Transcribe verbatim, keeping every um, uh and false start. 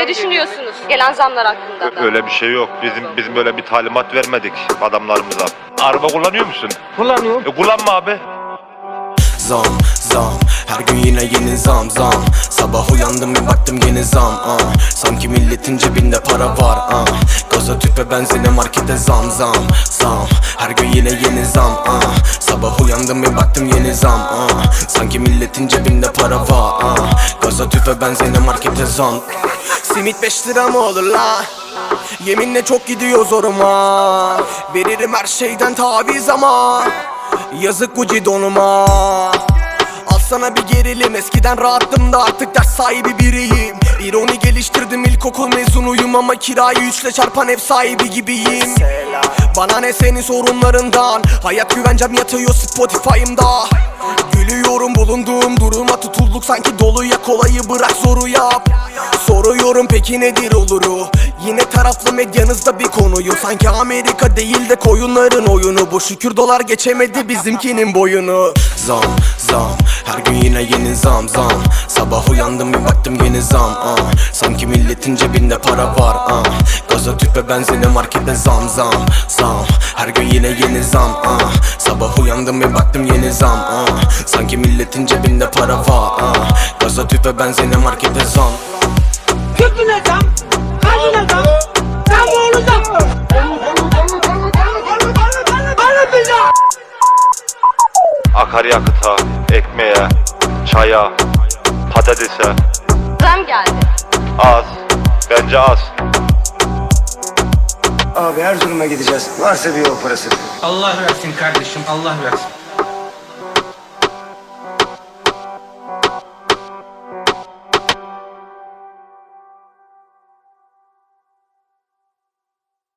Ne düşünüyorsunuz gelen zamlar hakkında? Öyle bir şey yok. Bizim bizim böyle bir talimat vermedik adamlarımıza. Araba kullanıyor musun? Kullanıyorum. E kullanma abi. Zam zam, her gün yine yeni zam zam. Sabah uyandım ve baktım yeni zam ah. Sanki milletin cebinde para var ah. Gaza tüpe benzine markete zam zam zam, her gün yine yeni zam ah. Sabah uyandım ve baktım yeni zam ah. Sanki milletin cebinde para var ah. Gaza tüpe benzine markete zam. Simit beş lira mı olur la? Yeminle çok gidiyor zoruma. Veririm her şeyden taviz ama yazık Gucci donuma. Alsana bir gerilim, eskiden rahattım da artık ders sahibi biriyim. İroni geliştirdim, ilkokul mezunuyum ama kirayı üçle çarpan ev sahibi gibiyim. Bana ne senin sorunlarından, hayat güvencem yatıyor Spotify'ımda. Gülüyorum bulunduğum duruma, tutulduk sanki doluya, kolayı bırak zoru yap. Soruyorum peki nedir oluru? Yine taraflı medyanızda bir konuyu, sanki Amerika değil de koyunların oyunu. Bu şükür dolar geçemedi bizimkinin boyunu. Zam zam, her gün yine yeni zam zam. Sabah uyandım ve baktım yeni zam ah. Sanki milletin cebinde para var ah. Gaza tüpe benzine markete zam zam zam, her gün yine yeni zam ah. Sabah uyandım ve baktım yeni zam ah. Sanki milletin cebinde para var ah. Gaza tüpe benzine markete zam. Tüpüne zam, gazına zam, zam olacak. Bana bir zam. Akaryakıta, ekmeğe, çaya, patatese. Zam geldi. Az. Bence az. Abi Erzurum'a gideceğiz. Varsa bir yol parası. Allah versin kardeşim, Allah versin.